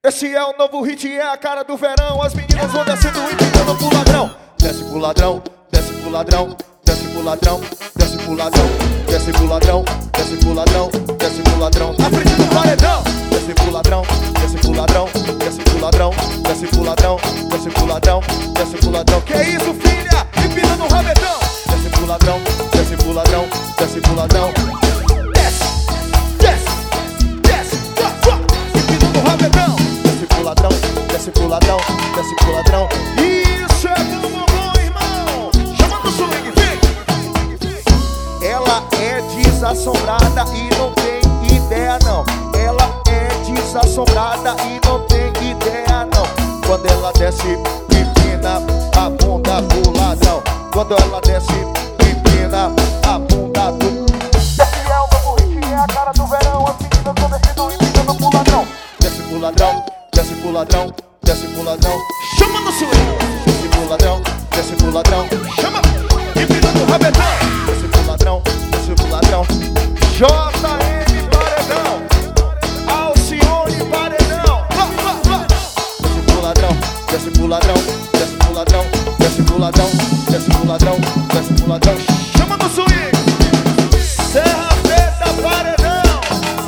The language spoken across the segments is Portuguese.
Esse é o novo hit, é a cara do verão. As meninas vão descendo e pedindo pro ladrão. Desce pro ladrão, desce pro ladrão, desce pro ladrão, desce pro ladrão, desce pro ladrão, desce pro ladrão, desce pro ladrão. Na frente do paredão. Desce pro ladrão, desce pro ladrão, desce pro ladrão, desce pro ladrão, desce pro ladrão, desce pro ladrão. Que é isso, filha? Empina no rabetão. Desce pro ladrão, desce pro ladrão, desce pro ladrão. Desce, desce, desce, empina no rabetão. Desce pro ladrão, desce pro ladrão, desce pro ladrão. Isso é bom, irmão. Chama no swing, vem. Ela é desassombrada e não tem ideia não. Ela é desassombrada e não tem ideia não. Quando ela desce, empina a bunda do ladrão. Quando ela desce, empina a bunda do... Esse é o novo hit, é a cara do verão. As meninas vão descendo e empinando pro ladrão. Desce pro ladrão, desce pro ladrão, desce pro ladrão. Chama no swing. Desce pro ladrão, desce pro ladrão. Chama, empinando o rabetão. Desce pro ladrão, desce pro ladrão. JM Paredão, Alcione Paredão. Desce pro ladrão, desce pro ladrão, desce pro ladrão, desce pro ladrão, desce pro ladrão, desce pro ladrão. Chama no swing. Serra Preta Paredão.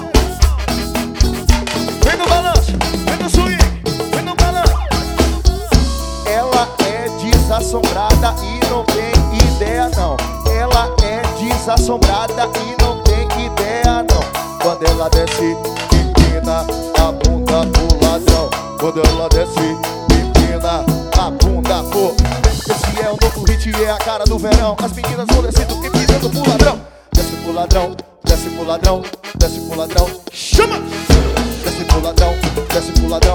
Vem no balanço, vem no swing, vem no balanço. Ela é desassombrada e não tem ideia não. Ela é desassombrada e não tem ideia não. Quando ela desce, empina a bunda pro ladrão. Quando ela desce, empina a bunda pro... Esse é o novo hit, é a cara do verão. As meninas vão descendo, empinando pro ladrão. Desce pro ladrão, desce pro ladrão, desce pro ladrão. Chama! Desce pro ladrão, desce pro ladrão.